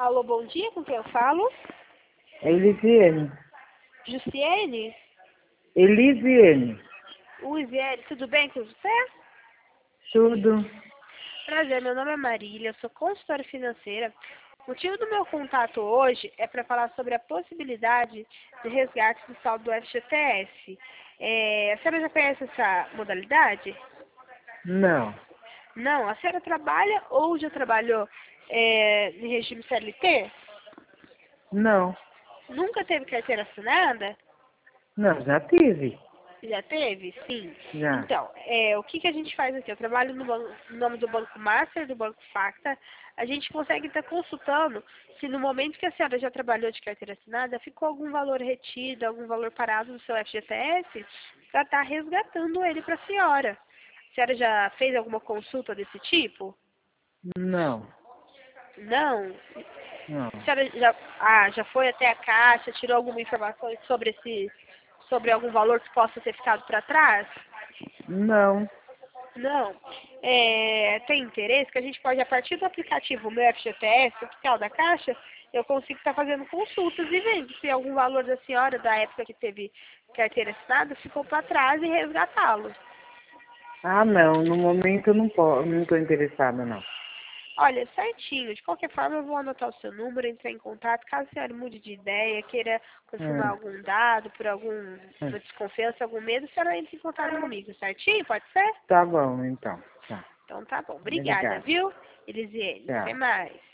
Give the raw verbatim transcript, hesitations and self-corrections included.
Alô, bom dia, com quem eu falo? Elisiane. Jussiene? Elisiane. Luiziane, tudo bem com você? Tudo. Prazer, meu nome é Marília, eu sou consultora financeira. O motivo do meu contato hoje é para falar sobre a possibilidade de resgate do saldo do F G T S. É, a senhora já conhece essa modalidade? Não. Não, a senhora trabalha ou já trabalhou é, em regime C L T? Não. Nunca teve carteira assinada? Não, já tive. Já teve? Sim. Já. Então, é, o que, que a gente faz aqui? Eu trabalho no, ban- no nome do Banco Master, do Banco Facta. A gente consegue estar consultando se no momento que a senhora já trabalhou de carteira assinada, ficou algum valor retido, algum valor parado no seu F G T S, para estar resgatando ele para a senhora. A senhora já fez alguma consulta desse tipo? Não. Não? Não. A senhora já, ah, já foi até a caixa, tirou alguma informação sobre esse, sobre algum valor que possa ter ficado para trás? Não. Não. É, tem interesse que a gente pode, a partir do aplicativo meu F G T S, oficial da Caixa, eu consigo estar fazendo consultas e vendo se algum valor da senhora, da época que teve carteira assinada, ficou para trás e resgatá-lo. Ah, não. No momento eu não posso, não estou interessada, não. Olha, certinho. De qualquer forma, eu vou anotar o seu número, entrar em contato. Caso a senhora mude de ideia, queira confirmar É, algum dado, por alguma é. desconfiança, algum medo, a senhora entra em contato comigo, certinho? Pode ser? Tá bom, então. Tá. Então tá bom. Obrigada, Obrigado. viu, Elisiane? Até Tchau. mais.